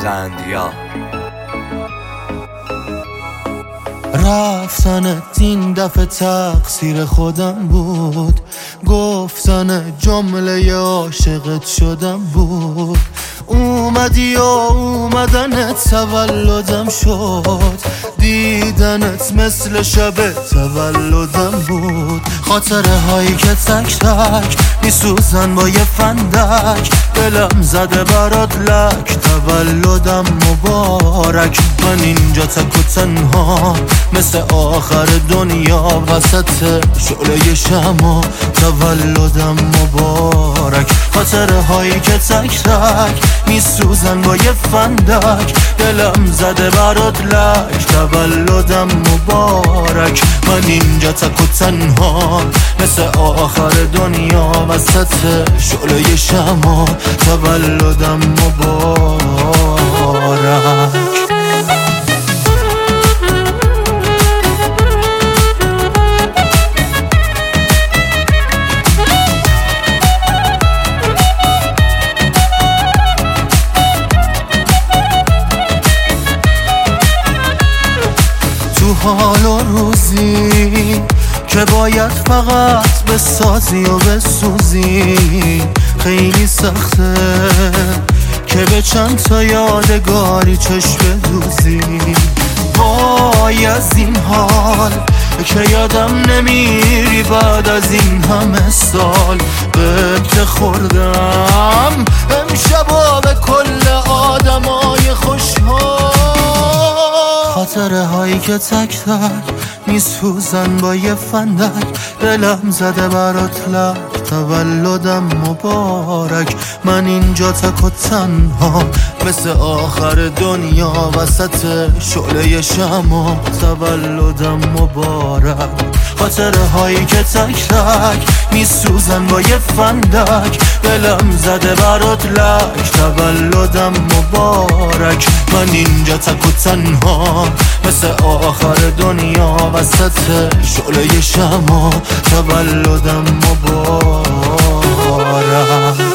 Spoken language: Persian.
اسفندیار. رفتنت این دفعه تقصیر خودم بود، گفتن جمله عاشقت شدم بود. اومدی و اومدنت تولدم شد، دیدنت مثل شب تولدم بود. خاطره هایی که تک تک میسوزن با یه فندک، دلم زده برات لک، تولدم مبارک. من اینجا تک و تنها مثل آخر دنیا، وسط شعله شما تولدم مبارک. خاطره هایی که تک تک میسوزن با یه فندک، دلم زده برات لک، تولدم مبارک. من اینجا تک و تنها مثل آخر دنیا، وسط شعله شما تولدم مبارک. تو حال و روزی که باید فقط بسازی و بسوزی، خیلی سخته که به چند تا یادگاری چشم دوزی. وای از این حال که یادم نمیری بعد از این همه سال. قبط خوردم امشبا به کل آدمای خوشحال. خاطره هایی که تک تک میسوزن با یه فندک، دلم زده برات لک، تولدم مبارک. من اینجا تک و تنها مثل آخر دنیا، وسط شعله شما تولدم مبارک. خاطره هایی که تک تک میسوزن با یه فندک، دلم زده برات لک، تولدم مبارک. من اینجا تک و تنها مثل آخر دنیا، وسط شعله شما تولدم مبارک.